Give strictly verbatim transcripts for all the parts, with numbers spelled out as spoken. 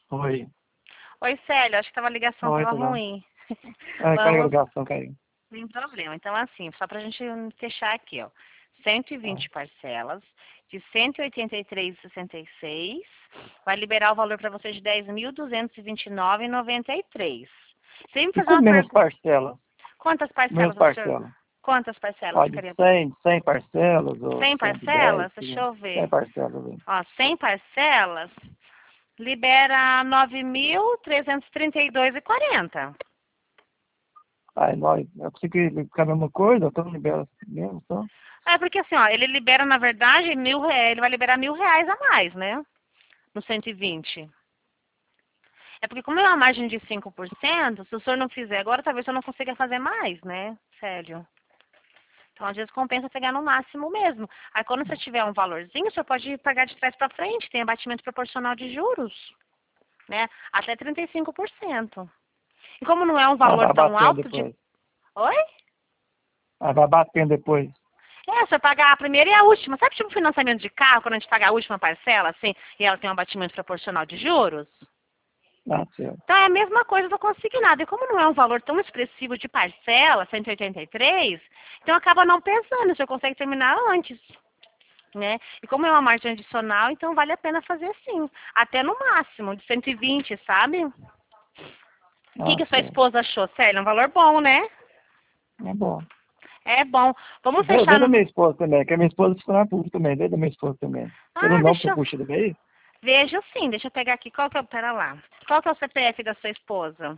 Oi. Oi, Célio, acho que tava, a ligação Oi, estava tudo bom? ruim. É, caiu a Vamos, ligação, caiu. sem problema. Então, assim, só pra gente fechar aqui, ó. cento e Ah, vinte parcelas de cento e oitenta e três vírgula sessenta e seis. Vai liberar o valor para você de dez mil duzentos e vinte e nove vírgula noventa e três. Sem E fazer com uma menos pergunta. parcela? Quantas Menos parcelas o senhor... parcela. Quantas parcelas Olha, ficaria? cem, cem parcelas ou cem cento e dez, parcelas? Deixa né? eu cem ver. parcelas. Hein? Ó, cem parcelas libera nove mil trezentos e trinta e dois vírgula quarenta. Aí nós, eu consegui ficar a mesma coisa, então libera mesmo, então. É porque assim, ó, ele libera, na verdade, mil reais, ele vai liberar mil reais a mais, né? No cento e vinte. É porque como é uma margem de cinco por cento, se o senhor não fizer agora, talvez o senhor não consiga fazer mais, né? Sério. Então, às vezes, compensa pegar no máximo mesmo. Aí, quando você tiver um valorzinho, o senhor pode pagar de trás para frente. Tem abatimento proporcional de juros, né? Até trinta e cinco por cento. E como não é um Ah, valor vai tão batendo alto de... depois. Oi? Ah, vai batendo depois. É, você pagar a primeira e a última. Sabe tipo financiamento de carro, quando a gente paga a última parcela, assim, e ela tem um abatimento proporcional de juros? Ah, certo. Então é a mesma coisa do consignado. E como não é um valor tão expressivo de parcela, cento e oitenta e três, então acaba não pesando, você consegue terminar antes. Né? E como é uma margem adicional, então vale a pena fazer assim. Até no máximo, de cento e vinte, sabe? O que, Ah, que a sua certo. esposa achou, Célia? É um valor bom, né? É bom. É bom. Vamos Vê, vê fechar da no... minha esposa também, que a minha esposa fica na pública também, vê da minha esposa também. Ele Ah, não, você deixa eu... puxa do meio? Vejo sim, deixa eu pegar aqui. Qual que é o... Pera lá. Qual que é o C P F da sua esposa?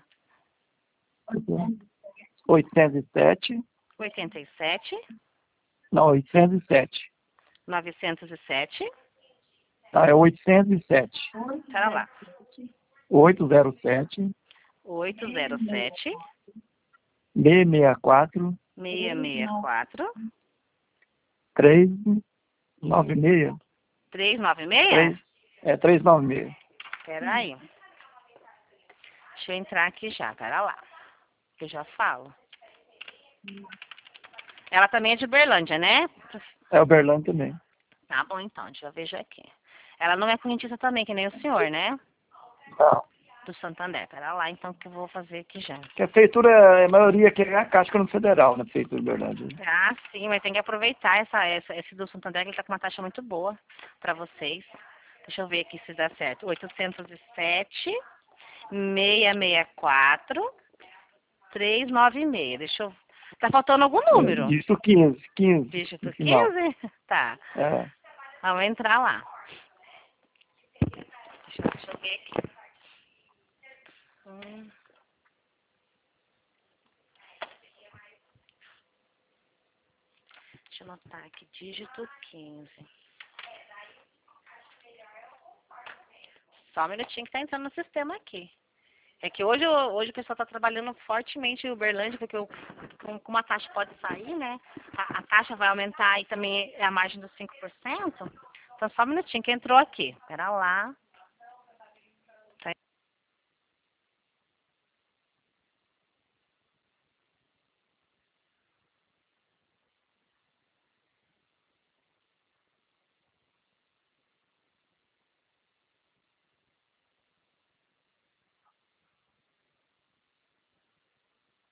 oitocentos e sete. oitenta e sete, Não, oitocentos e sete. novecentos e sete. Tá, é oitocentos e sete. Pera lá. oitocentos e sete. oito zero sete, seiscentos e sessenta e quatro. seis seis quatro, trezentos e noventa e seis. três nove seis. três, é trezentos e noventa e seis. Pera aí. Deixa eu entrar aqui já, pera lá. Que eu já falo. Ela também é de Berlândia, né? É o Berlândia também. Tá bom, então, deixa eu ver já aqui. Ela não é correntista também, que nem o senhor, né? Não. Do Santander. Pera lá, então, que eu vou fazer aqui já. Que a feitura, a maioria aqui é a Caixa no Federal, na feitura do Berlândia. Ah, sim, mas tem que aproveitar essa, essa, esse do Santander, que ele tá com uma taxa muito boa pra vocês. Deixa eu ver aqui se dá certo. oitocentos e sete, seis seis quatro, trezentos e noventa e seis. Deixa eu... Tá faltando algum É, número? dígito quinze, quinze Dígito no final. quinze? Tá. É. Vamos entrar lá. Deixa, eu- deixa eu ver aqui. Hum. Deixa eu anotar aqui. Dígito quinze. Só um minutinho que tá entrando no sistema aqui. É que hoje, o- hoje o pessoal está trabalhando fortemente em Uberlândia, porque o, com- como a taxa pode sair, né? A, a taxa vai aumentar e também é a margem dos cinco por cento. Então, só um minutinho que entrou aqui. Pera lá.